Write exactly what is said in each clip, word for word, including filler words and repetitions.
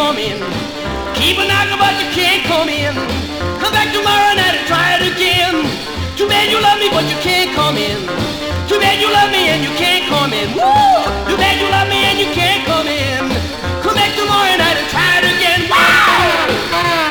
come in. Keep a knocking, but you can't come in. Come back tomorrow night and try it again. Too bad you love me, but you can't come in. Too bad you love me and you can't come in. Woo! Too bad you love me and you can't come in. Come back tomorrow night and try it again. Wow!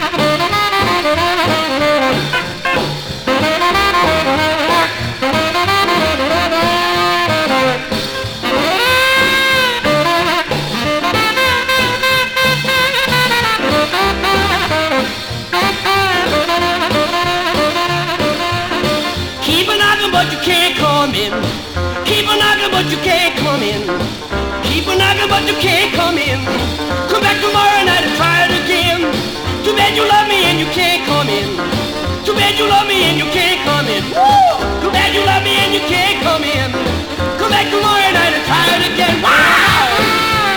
But you can't come in. Keep a knocking, but you can't come in. Keep a knocking, but you can't come in. Come back tomorrow night and try it again. Too bad you love me and you can't come in. Too bad you love me and you can't come in. Woo! Too bad you love me and you can't come in. Come back tomorrow night and try it again. Wow!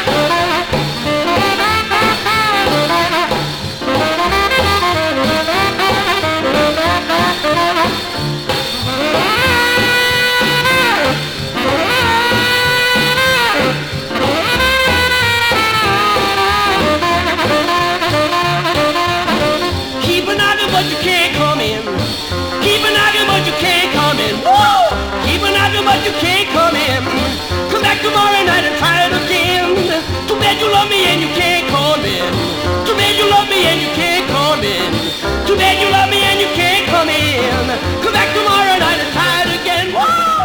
But you can't come in. Keep a knocking, but you can't come in. Woo! Keep a knocking, but you can't come in. Come back tomorrow night and try it again. Too bad you love me and you can't come in. Too bad you love me and you can't come in. Too bad you love me and you can't come in. Come back tomorrow night and try it again. Woo!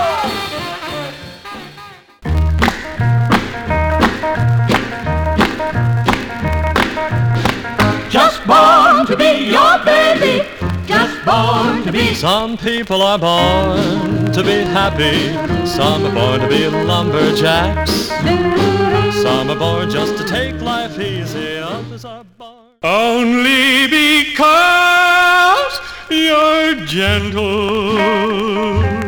Just born to be your baby, just born to be. Some people are born to be happy, some are born to be lumberjacks, some are born just to take life easy, others are born only because you're gentle.